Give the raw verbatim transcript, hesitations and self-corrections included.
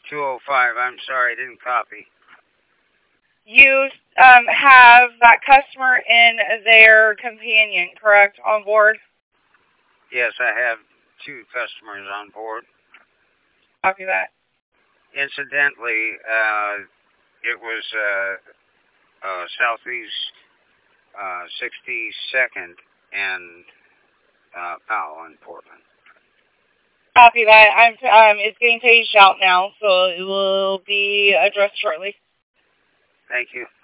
two oh five. I'm sorry, I didn't copy. You um, have that customer in their companion, correct, on board? Yes, I have two customers on board. Copy that. Incidentally, uh, it was uh, uh, Southeast uh, sixty-second and uh, Powell in Portland. Copy that. I'm um, it's getting paged out now, so it will be addressed shortly. Thank you.